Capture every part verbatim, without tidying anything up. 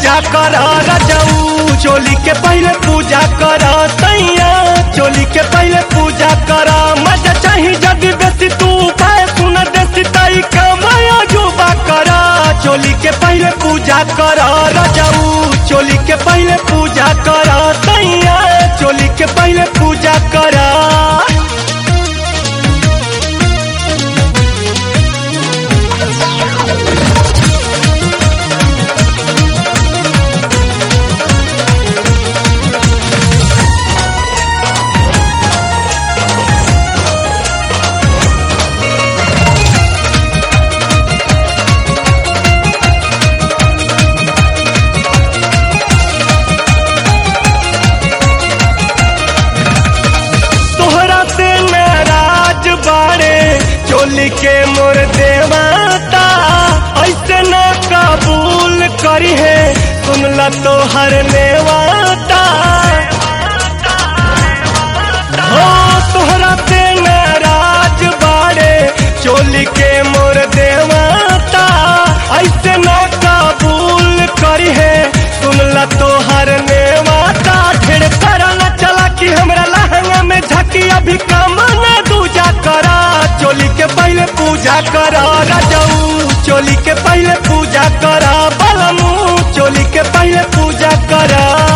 पूजा कर रजऊ, चोली के पहले पूजा कर सैया, चोली के पहले पूजा कर। मजा चाही जदि बेसी तू पाए सुन देसी तई कमाया जुबा कर, चोली के पहले पूजा कर रजऊ, चोली के पहले पूजा कर सैया, चोली के पहले पूजा कर। चोली के मोर देवता ऐसे न कबूल करी है, सुनला तो हर नेवाता हो तोहरा से नाराज बाड़े। चोली के मोर देवता ऐसे न कबूल करी है, सुनला तो हर नेवाता। ढेर करा न चला कि हमरा लहंगा में झकी अभी कम न दूजा करा, चोली के पहले पूजा कर रजऊ, चोली के पहले पूजा कर बलमू, चोली के पहले पूजा कर।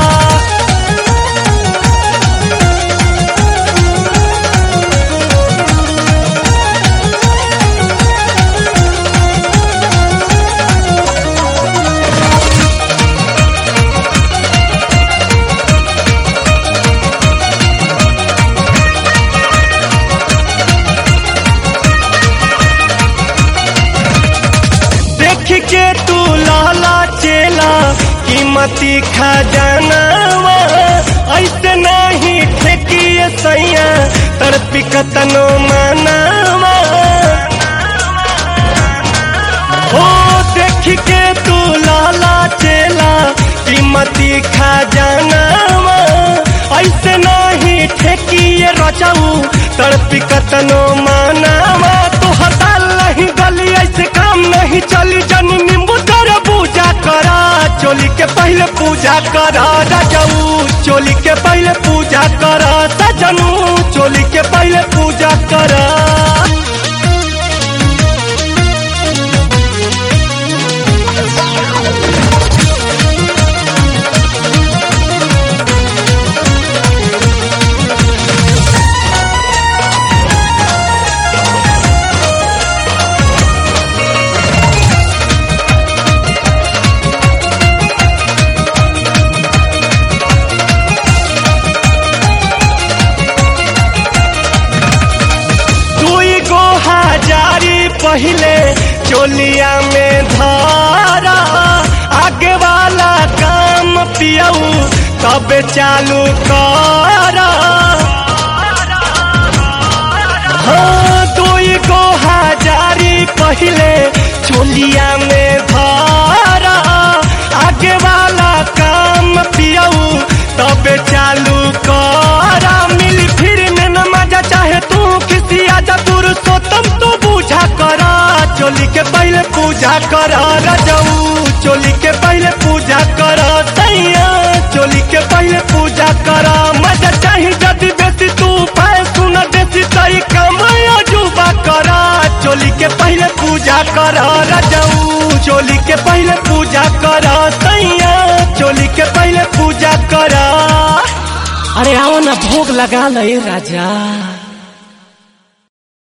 के तू लाला चेला कीमती खजानावा, ऐसे नहीं ठेकिए सैया तड़पी कतनो मनावा। ओ देख के तू लाला चेला कीमती खजानावा, ऐसे नहीं ठेकिए रचाऊ तड़पी कतनो मनावा। तो हताल नहीं गली ऐसे काम नहीं चली, जनी नींबू तर पूजा करा, चोली के पहले पूजा करा रजऊ, चोली के पहले पूजा करा सजनू, चोली के पहले पूजा करा। पहले चोलिया में धारा, आगे वाला काम पियाऊ तब चालू करा। हाँ दुई गो हजारी पहले चोलिया में धारा, आगे वाला काम पियाऊ तब चालू करा। मिली फिर में न मजा चाहे तू किसी आजा पुरुषोत्तम तू पूजा करा, चोली के पहले पूजा कर रजऊ, चोली के पहले पूजा कर सैया, चोली के पहले पूजा कर। मजा चाही जदि बेसी तू पाए सुन देसी तई कमाया जुबा करा, चोली के पहले पूजा कर रजऊ, चोली के पहले पूजा कर सैया, चोली के पहले पूजा कर। अरे आओ ना भोग लगा ले राजा।